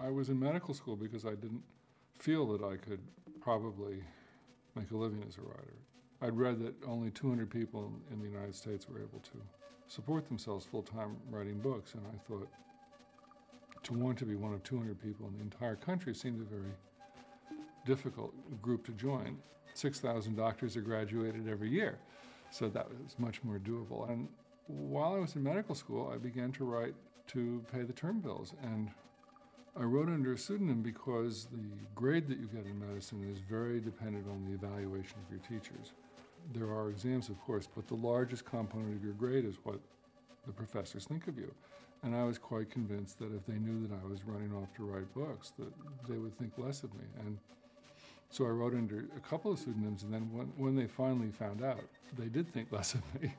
I was in medical school because I didn't feel that I could probably make a living as a writer. I'd read that only 200 people in the United States were able to support themselves full-time writing books, and I thought to want to be one of 200 people in the entire country seemed a very difficult group to join. 6,000 doctors are graduated every year, so that was much more doable. And while I was in medical school, I began to write to pay the term bills, and I wrote under a pseudonym because the grade that you get in medicine is very dependent on the evaluation of your teachers. There are exams, of course, but the largest component of your grade is what the professors think of you. And I was quite convinced that if they knew that I was running off to write books, that they would think less of me. And so I wrote under a couple of pseudonyms, and then when they finally found out, they did think less of me.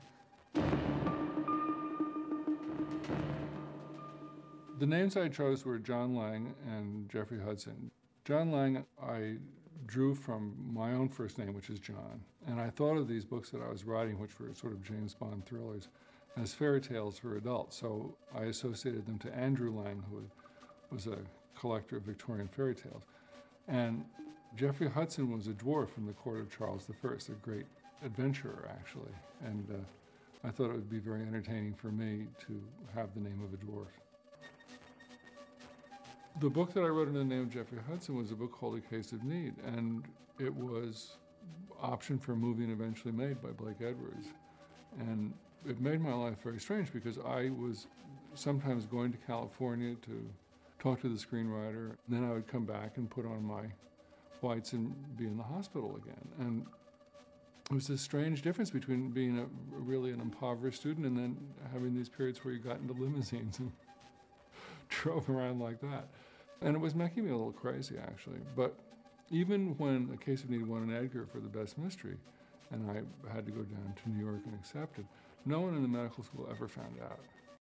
The names I chose were John Lang and Jeffrey Hudson. John Lang I drew from my own first name, which is John, and I thought of these books that I was writing, which were sort of James Bond thrillers, as fairy tales for adults. So I associated them to Andrew Lang, who was a collector of Victorian fairy tales. And Jeffrey Hudson was a dwarf from the court of Charles I, a great adventurer, actually. And I thought it would be very entertaining for me to have the name of a dwarf. The book that I wrote in the name of Jeffrey Hudson was a book called A Case of Need, and it was optioned for a movie and eventually made by Blake Edwards. And it made my life very strange because I was sometimes going to California to talk to the screenwriter, and then I would come back and put on my whites and be in the hospital again. And it was this strange difference between being really an impoverished student and then having these periods where you got into limousines and drove around like that. And it was making me a little crazy, actually. But even when A Case of Need won an Edgar for the best mystery, and I had to go down to New York and accept it, no one in the medical school ever found out.